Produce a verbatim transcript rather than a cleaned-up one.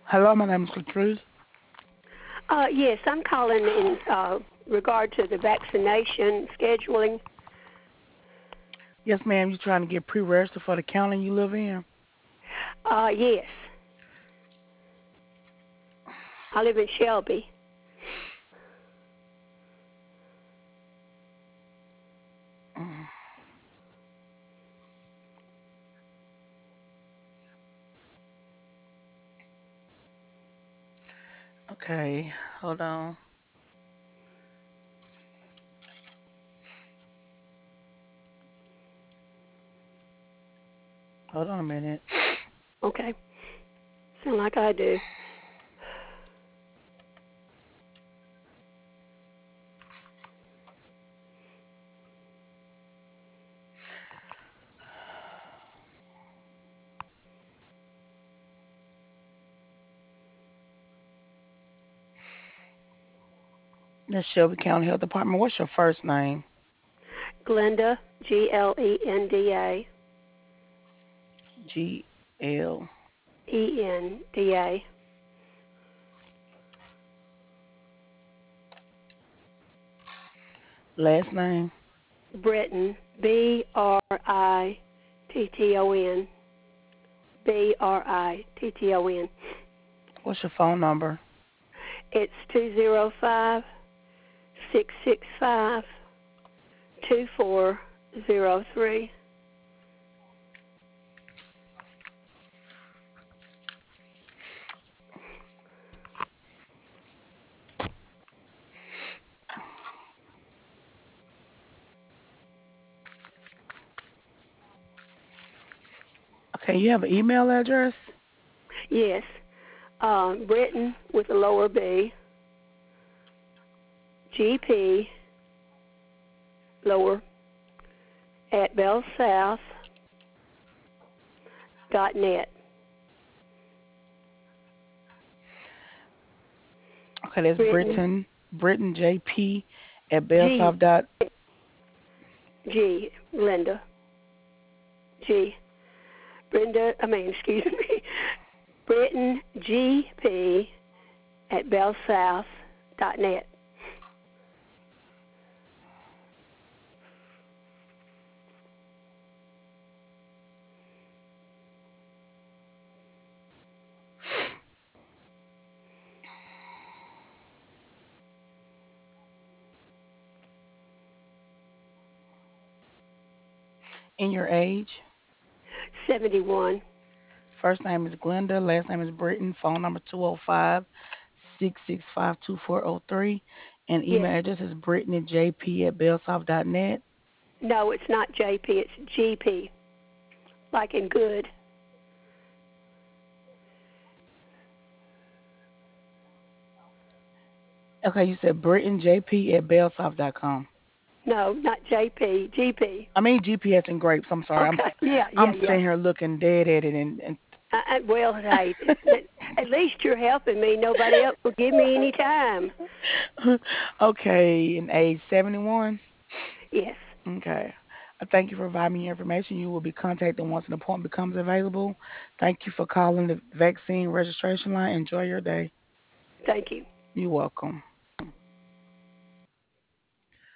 Hello, my name is Gertrude. Uh, yes, I'm calling in uh, regard to the vaccination scheduling. Yes, ma'am. You trying to get pre-registered for the county you live in? Uh, yes, I live in Shelby. Mm. Okay, hold on. Hold on a minute. Okay, sound like I do. That's Shelby County Health Department. What's your first name? Glenda, G L E N D A, G L. E N D A. Last name? Britton, B R I T T O N, B R I T T O N. What's your phone number? It's two zero five six six five two four zero three. Okay, you have an email address? Yes, uh, Britton with a lower B, G P lower at bellsouth dot net. Okay, that's Britton, Britain. Britain J P at G, Bellsoft dot. G, Linda, G, Brenda, I mean, excuse me, Britton, G P at bellsouth dot net. In your age? seventy-one. First name is Glenda. Last name is Britton. Phone number two oh five, six six five, two four oh three. And Yes. email address is Brittany J P at Bellsoft dot net. No, it's not J P, it's G P, like in good. Okay, you said Britain J P at Bellsoft dot com. No, not J P, G P. I mean G P S and grapes. I'm sorry. I'm Okay, yeah, yeah, I'm yeah. sitting here looking dead at it and, and I, I, well, hey, at least you're helping me. Nobody else will give me any time. okay, in age seventy-one. Yes, Okay. I thank you for providing me your information. You will be contacted once an appointment becomes available. Thank you for calling the vaccine registration line. Enjoy your day. thank you. You're welcome.